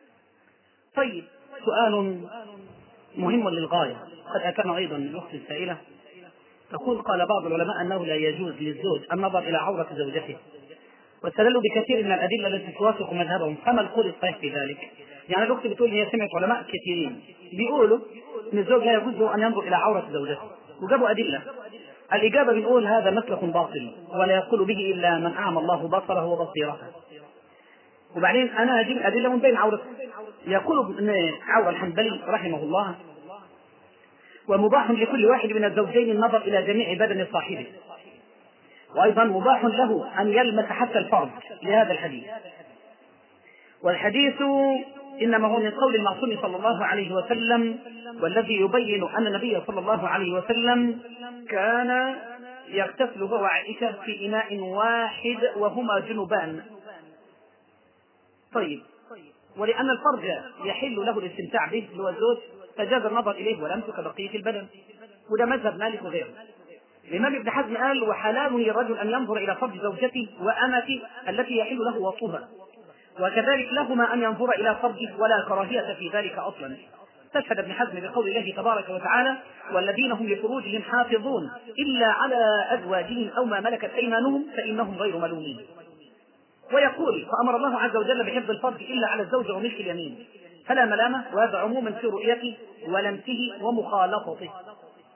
طيب، سؤال مهم للغاية قد أتانا أيضا من الأخت السائلة تقول: قال بعض العلماء أنه لا يجوز للزوج النظر إلى عورة زوجته، واستدلوا بكثير من الأدلة التي توافق مذهبهم، فما القول الصحيح في ذلك؟ يعني الأخت بتقول هي سمعت علماء كثيرين بيقولوا أن الزوج لا يجوز أن ينظر إلى عورة زوجته وجابوا أدلة. الإجابة بنقول هذا مسلك باطل ولا يقول به إلا من أعمى الله بصره وبصيرته. وبعدين أنا أجيب أدلة من بين عورته. يقول ابن عور الحنبلي رحمه الله: ومباح لكل واحد من الزوجين النظر إلى جميع بدن صاحبه، وأيضا مباح له أن يلمس حتى الفرج لهذا الحديث. والحديث إنما هو من قول المعصوم صلى الله عليه وسلم، والذي يبين أن النبي صلى الله عليه وسلم كان يغتسل هو وعائشة في إناء واحد وهما جنبان. طيب، ولأن الفرج يحل له الاستمتاع به اللي هو الزوج فجاز النظر إليه ولمسه كبقية البدن، وده مذهب مالك وغيره. الإمام ابن حزم قال: وحلال للرجل أن ينظر إلى فرج زوجته وأمته التي يحل له وطئها، وكذلك لهما أن ينظر إلى فرجه ولا كراهية في ذلك أصلا. استشهد ابن حزم بقول الله تبارك وتعالى: والذين هم لفروجهم حافظون إلا على أزواجهم أو ما ملكت أيمانهم فإنهم غير ملومين. ويقول: فأمر الله عز وجل بحفظ الفرج إلا على الزوج وملك اليمين، فلا ملامة، وهذا عموما في رؤيته ولمسه ومخالطته.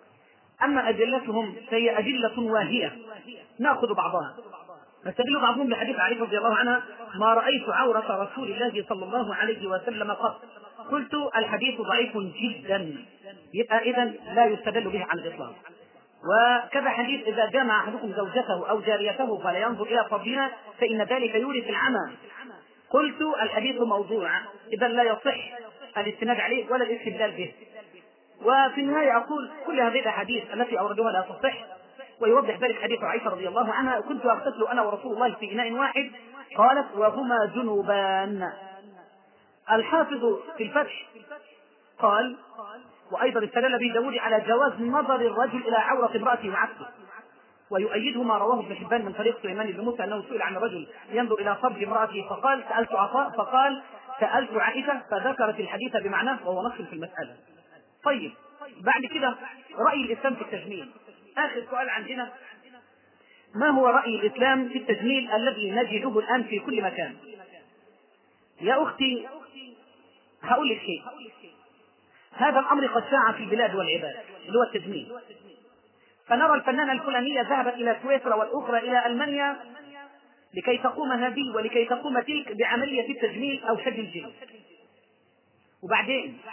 أما أدلتهم فهي أدلة واهية، نأخذ بعضها. نستدل بعضهم بحديث عائشة رضي الله عنها: ما رأيت عورة رسول الله صلى الله عليه وسلم قط. قلت: الحديث ضعيف جدا، يبقى إذن لا يستدل به على الإطلاق. وكذا حديث: إذا جامع أحدكم زوجته أو جاريته فلا ينظر إلى فضلها فإن ذلك يورث العمى. قلت: الحديث موضوع، إذا لا يصح الاستناد عليه ولا الاستدلال به. وفي النهاية أقول: كل هذه الأحاديث التي أوردوها لا تصح، ويوضح ذلك حديث عائشة رضي الله عنها: كنت أغتسل أنا ورسول الله في إناء واحد، قالت: وهما جنوبان. الحافظ في الفتح قال: وأيضا استدل به داود على جواز نظر الرجل إلى عورة امرأته وعكسه، ويؤيده ما رواه ابن حبان من طريق سليمان بن موسى أنه سئل عن الرجل ينظر إلى فرج امرأته فقال: سألت عطاء فقال: سألت عائشة، فذكرت الحديث بمعناه، وهو نص في المسألة. طيب، بعد كده رأي الإسلام في التجميل. آخر سؤال عندنا: ما هو رأي الإسلام في التجميل الذي نجده الآن في كل مكان؟ يا أختي هقول لك شيء، هذا الأمر قد شاع في البلاد والعباد، اللي هو التجميل. فنرى الفنانة الفلانية ذهبت إلى سويسرا والأخرى إلى ألمانيا لكي تقوم هذه ولكي تقوم تلك بعملية التجميل أو شد الجلد. وبعدين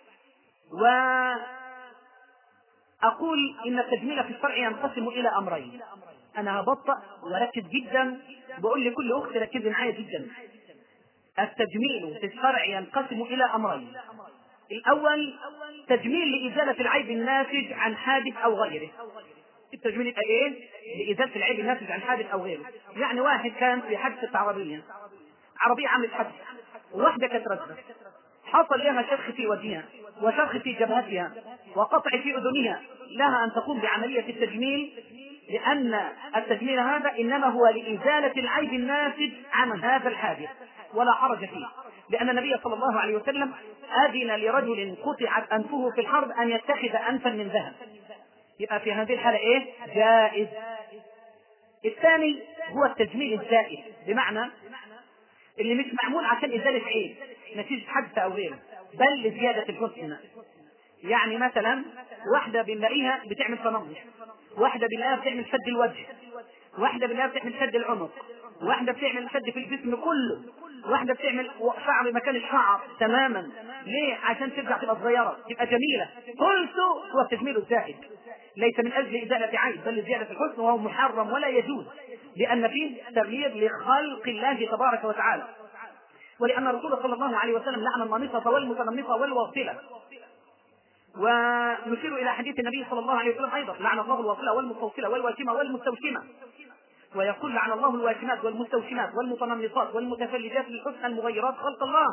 وأقول إن التجميل في الشرع ينقسم إلى أمرين. أنا هبطأ وركز جدا، بقول لكل أخت ركزي معايا جدا. التجميل في الشرع ينقسم إلى أمرين: الأول تجميل لإزالة العيب الناتج عن حادث أو غيره. التجميل يبقى إيه؟ لإزالة العيب الناتج عن حادث أو غيره. يعني واحد كان في حادثة عربية، عربية عملت حادث، وواحدة كانت راكبة، حصل لها شرخ في وجهها وشرخ في جبهتها وقطع في أذنها، لها أن تقوم بعملية التجميل، لأن التجميل هذا إنما هو لإزالة العيب الناتج عن هذا الحادث، ولا حرج فيه، لأن النبي صلى الله عليه وسلم أذن لرجل قطعت أنفه في الحرب أن يتخذ أنفا من ذهب، يبقى في هذه الحالة إيه؟ جائز. الثاني هو التجميل الزائد، بمعنى اللي مش معمول عشان إزالة عيب نتيجة حدث أو غيره، بل لزيادة الحسن. يعني مثلا واحدة بنلاقيها بتعمل تنمر، واحدة بنلاقيها بتعمل شد الوجه، واحدة بنلاقيها بتعمل شد العنق، واحدة بتعمل شد في الجسم كله، واحدة بتعمل شعر مكان الشعر تماما. ليه؟ عشان ترجع تبقى صغيرة تبقى جميلة. قلت هو التجميل الزائد، ليس من أجل إزالة عيب بل لزيادة الحسن، وهو محرم ولا يجوز، لأن فيه تغيير لخلق الله تبارك وتعالى، ولأن الرسول صلى الله عليه وسلم لعن النامصة والمتنمصة والواصلة. ونشير إلى حديث النبي صلى الله عليه وسلم أيضا: لعن الله الواصلة والمستوصلة والواشمة والمستوشمة. ويقول: لعن الله الواشمات والمستوشمات والمتنمصات والمتفلجات للحسن المغيرات خلق الله.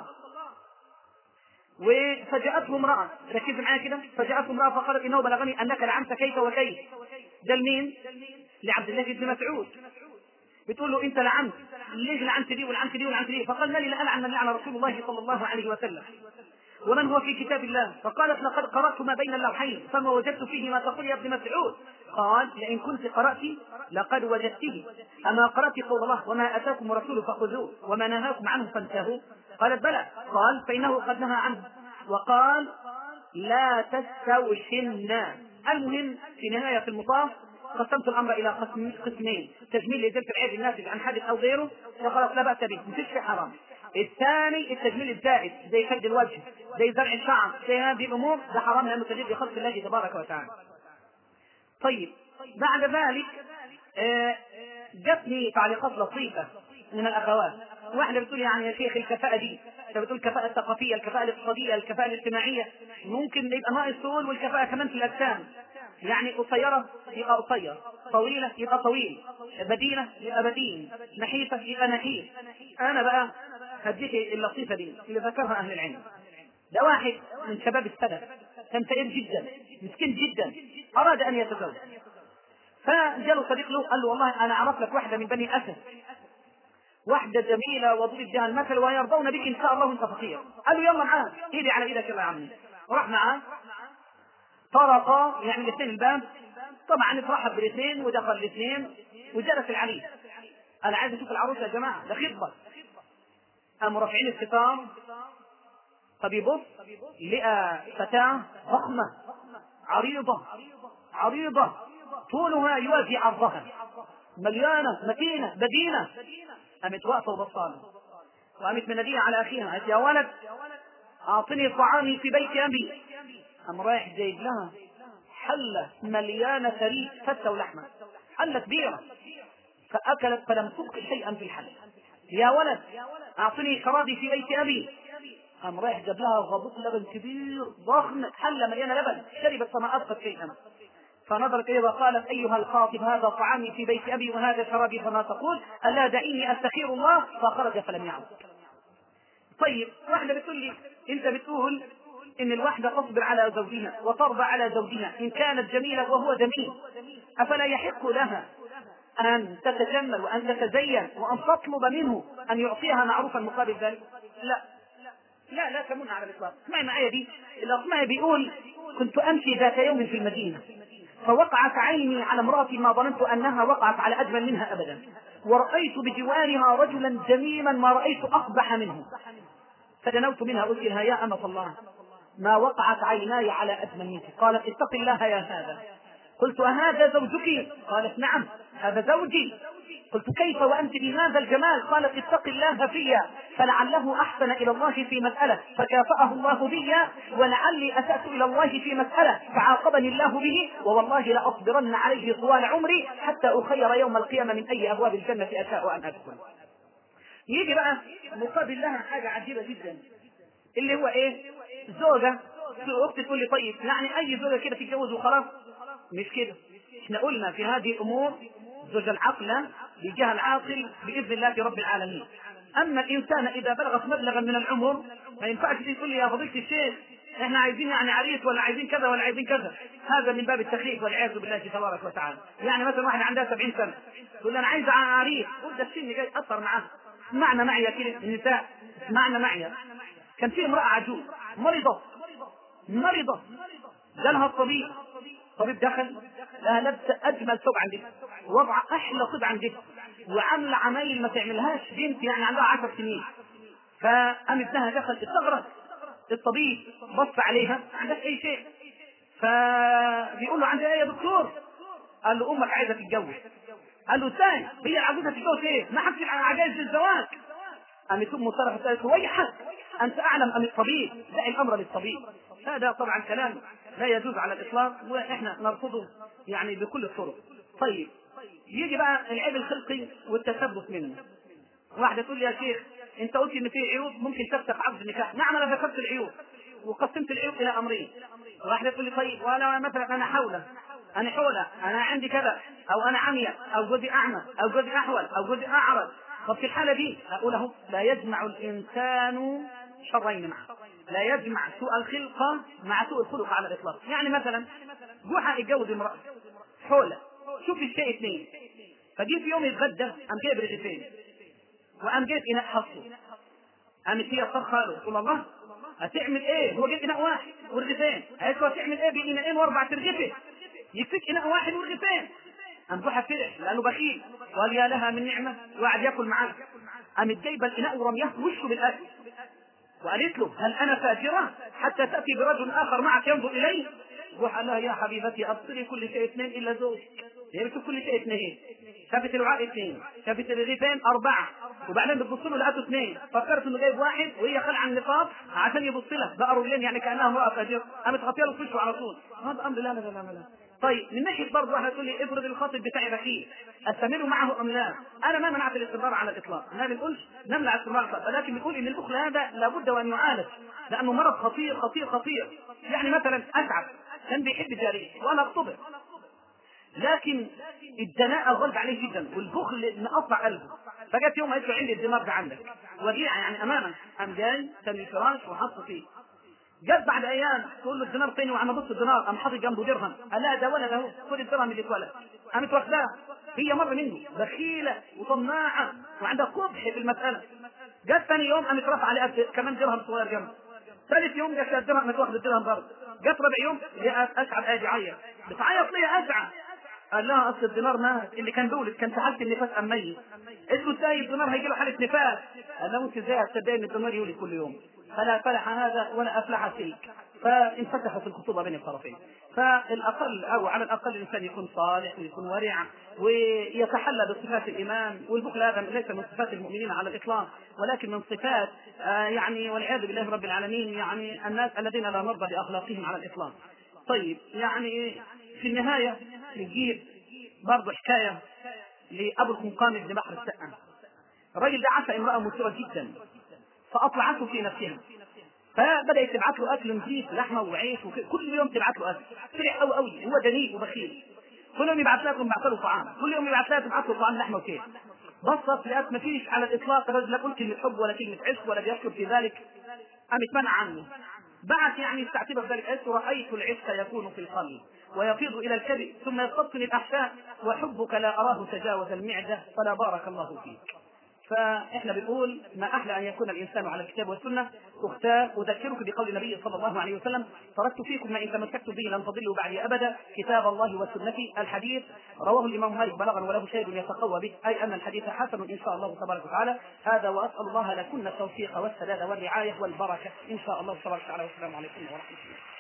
وفجاءته امرأة، ركز معايا كده، فجاءته امرأة فقالت: إنه بلغني أنك لعنت كيف وكيف. ده لمين؟ لعبد الله بن مسعود. بتقول له: أنت لعنت، ليش لعنت دي ولعنت دي ولعنت دي؟ فقال: مالي لا ألعن من لعن رسول الله صلى الله عليه وسلم، ومن هو في كتاب الله. فقالت: لقد قرأت ما بين اللوحين فما وجدت فيه ما تقول يا ابن مسعود. قال: لئن كنت قرأت لقد وجدته. أما قرأت قول الله: وما أتاكم رسول فخذوه وما نهاكم عنه فانتهوا؟ قالت: بلى. قال: فإنه قد نهى عنه وقال: لا تستوشن. المهم في نهاية المطاف قسمت الأمر إلى قسم قسمين: تجميل لإزالة العيب الناتج عن حادث أو غيره، وخلاص لا بأس به، مفيش في حرام. الثاني التجميل الزائد، زي شد الوجه، زي زرع الشعر، زي هذه الأمور، ده حرام لأنه تجديد لخلق الله تبارك وتعالى. طيب، بعد ذلك آه جتني تعليقات لطيفة من الأخوات. واحدة بتقول: يعني يا شيخ الكفاءة دي، انت بتقول الكفاءة الثقافية، الكفاءة الاقتصادية، الكفاءة الاجتماعية، ممكن يبقى ناقص تقول والكفاءة كمان في الأجسام، يعني قصيرة يبقى قصير، طويلة يبقى طويل، بدينة يبقى بدين، نحيفة يبقى نحيف. أنا بقى هديك اللطيفة دي اللي ذكرها أهل العلم. ده واحد من شباب السلف كان فقير جدا، مسكين جدا، أراد أن يتزوج، فجاله صديق له قال له: والله أنا أعرف لك واحدة من بني أسد، واحدة جميلة وضرب بها المثل ويرضون بك إن شاء الله وأنت فقير. قال له: يلا معاه، إيدي على إيدك يلا يا عمي. وراح معاه، طرقا يعني الاثنين الباب، طبعا اترحب بالاثنين ودخل الاثنين وجلس العريس. أنا عايز أشوف العروس يا جماعة، ده خطبة. قاموا رافعين الستار، فبيبص لقى فتاة ضخمة عريضة عريضة طولها يوازي عرضها، مليانة متينة بدينة. قامت واقفة وبصالة، وقامت منادية على أخيها، قالت يا ولد أعطني طعامي في بيت أبي. قام رايح جايب لها حلة مليانة ثريد فتة ولحمة، حلة كبيرة، فأكلت فلم تبق شيئا في الحلة. يا ولد أعطني شرابي في بيت أبي. قام رايح جاب لها غبوط لبن كبير ضخم، حلة مليانة لبن، شربت فما أبقت شيئا. فنظرت إليه وقالت أيها الخاطب هذا طعامي في بيت أبي وهذا شرابي فما تقول؟ ألا دعيني أستخير الله. فخرج فلم يعد. طيب واحدة بتقول لي أنت بتقول إن الواحدة تصبر على زوجها وترضى على زوجها إن كانت جميلة وهو جميل، أفلا يحق لها أن تتجمل وأن تتزين وأن تطلب منه أن يعطيها معروفا مقابل ذلك؟ لا لا لا تمن على الإطلاق. اسمعي معايا دي، الأصمعي بيقول كنت أمشي ذات يوم في المدينة فوقعت عيني على امرأة ما ظننت أنها وقعت على أجمل منها أبدا، ورأيت بجوارها رجلا جميلا ما رأيت أقبح منه، فدنوت منها قلت لها يا أمة الله ما وقعت عيناي على أجمل منك. قالت اتق الله يا هذا. قلت أهذا زوجك؟ قالت نعم هذا زوجي. قلت كيف وأنت بهذا الجمال؟ قالت اتق الله فيا فلعله أحسن إلى الله في مسألة فكافأه الله بي، ولعلي أسأت إلى الله في مسألة فعاقبني الله به، ووالله لأصبرن عليه طوال عمري حتى أخير يوم القيامة من أي أبواب الجنة أشاء أن أدخل. يجي بقى مقابل لها حاجة عجيبة جدا، اللي هو ايه؟ زوجة اختي تقول لي طيب يعني اي زوجة كده تتجوز وخلاص؟ مش كده. احنا قلنا في هذه الامور زوج العقل بجاه العاقل باذن الله رب العالمين. اما الانسان اذا بلغت مبلغا من العمر ما ينفعش تقول لي يا فضيلة الشيخ احنا عايزين يعني عريس ولا عايزين كذا ولا عايزين كذا، هذا من باب التخييف والعياذ بالله تبارك وتعالى. يعني مثلا واحد عندها سبعين سنة تقول انا عايز عريس، قول ده السن جاي اثر معاه. اسمعنا معي يا كده النساء، اسمعنا معي. كان في امرأة عجوز مريضة مريضة جالها الطبيب، الطبيب دخل لها لابسة أجمل ثوب عندك، وضع أحلى طب عندك، وعاملة عمايل ما تعملهاش بنت يعني عندها عشر سنين. فقامت لها دخل استغرب الطبيب بص عليها ما عندهاش أي شيء، فبيقول له عندها إيه يا دكتور؟ قال له أمك عايزة تتجوز. قال له ازاي؟ هي عايزة تتجوز إيه؟ ما حكيت عن عجائز الزواج. قامت أمه صرخت قالت له ويحك أنت أعلم أم الطبيب؟ دع الأمر للطبيب. هذا طبعا كلام لا يجوز على الإطلاق وإحنا نرفضه يعني بكل الطرق. طيب يجي بقى العيب الخلقي والتثبت منه. واحدة تقول لي يا شيخ أنت قلت إن في عيوب ممكن تفتح عقد النكاح. نعم أنا ذكرت العيوب وقسمت العيوب إلى أمرين. واحدة تقول لي طيب وأنا مثلا أنا حولة أنا حولة أنا عندي كذا أو أنا عمية أو جوزي أعمى أو جوزي أحول أو جوزي أعرج. طب في الحالة دي أقول له لا يجمع الإنسان شرين معه، لا يجمع سوء الخلقة مع سوء الخلق على الإطلاق. يعني مثلا جوحة يتجوز امرأة حولة، شوف الشيء اثنين، فجيت في يوم يتغدى قام جايب رغيفين وقام جايب إناء حصه، قامت هي صرخة له تقول الله هتعمل ايه؟ هو جايب إناء واحد ورغيفين، قالت له هتعمل ايه بإناءين وأربع ترغيفة؟ يكفيك إناء واحد ورغيفين. قام جوحة فرح لأنه بخيل وقال يا لها من نعمة وقعد ياكل معاه. قامت جايبة الإناء ورمياه وشه بالأكل وقالت له هل أنا فاجرة حتى تأتي برجل آخر معك ينظر إليه؟ روح قال لها يا حبيبتي أبصري كل شيء اثنين إلا زوجك. هي بتشوف كل شيء اثنين، شافت الوعاء اثنين، شافت الرغيفين أربعة، وبعدين بتبص له لقيته اثنين، فكرت إنه جايب واحد وهي خلع النقاب عشان يبص له بقى رجلين يعني كأنها امرأة فاجرة، قامت غطيها له في وشه على طول. هذا أمر لا لا لا لا لا. طيب من ناحية برضه واحدة تقول لي افرض الخاطب بتاعي بخيل استمر معه أم لا؟ أنا ما منعت الاستمرار على الإطلاق، ما بنقولش نمنع الاستمرار، ولكن بنقول إن البخل هذا لابد وأن يعالج لأنه مرض خطير خطير خطير. يعني مثلا أسعد كان بيحب جاريه وأنا أخطبه، لكن الدناءة غلب عليه جدا والبخل مقطع قلبه، فجت يوم قالت له عندي الدماغ ده عندك وديعة يعني أمامك، قام جاي كان الفراش وحط فيه. جت بعد ايام تقول له الدينار فين وعم بص الدينار قام حاطط جنبه درهم، قال لها ده ولد اهو خد الدرهم اللي اتولد. قامت واخداه، هي مره منه بخيله وطماعه وعندها قبح في المساله. جت ثاني يوم قامت رفع عليه كمان درهم صغير جنبه. ثالث يوم جت الدرهم قامت واخد الدرهم برضه. جت رابع يوم لقت اسعد قاعد يعيط، بتعيط ليه اسعد؟ قال لها اصل الدينار مات اللي كان دولت كان في حاله النفاس ام ميت، اسمه ازاي الدينار هيجي له حاله نفاس؟ قال لها انت ازاي هتصدقي ان الدينار يولي كل يوم؟ فلا فلح هذا ولا افلح فيك. فانفتحت الخطوبة بين الطرفين. فالأقل أو على الأقل الإنسان يكون صالح ويكون ورع ويتحلى بصفات الإيمان، والبخل هذا ليس من صفات المؤمنين على الإطلاق، ولكن من صفات آه يعني والعياذ بالله رب العالمين يعني الناس الذين لا نرضى بأخلاقهم على الإطلاق. طيب يعني في النهاية نجيب برضه حكاية لأبو القنقام بن بحر السقا. الرجل ده عفى امرأة مثيرة جدا فأطلعته في نفسها، فبدأت تبعت له أكل نظيف، لحمة وعيش، وكل يوم تبعت له أكل. فرح قوي قوي، هو دنيء وبخيل، كل يوم يبعت لها تبعت له طعام، كل يوم يبعت لها تبعت له طعام لحمة وكيس. بصت لقت ما فيش على الإطلاق الرجل لا قلت كلمة حب ولا كلمة عشق ولا بيشكر في ذلك، قامت منع عنه. بعد يعني استعتبر ذلك قالت رأيت العشق يكون في القلب ويفيض إلى الكبد ثم يصطفني الأحشاء وحبك لا أراه تجاوز المعدة فلا بارك الله فيك. فإحنا بنقول ما أحلى أن يكون الإنسان على الكتاب والسنة. أختار أذكرك بقول النبي صلى الله عليه وسلم تركت فيكم ما إن تمسكتم به لن تضلوا بعدي أبدا كتاب الله وسنتي. الحديث رواه الإمام مالك بلغا وله شاهد يتقوى به، أي أن الحديث حسن إن شاء الله تبارك وتعالى. هذا وأسأل الله لكن التوفيق والسداد والرعاية والبركة إن شاء الله تبارك وتعالى. والسلام عليكم ورحمة الله.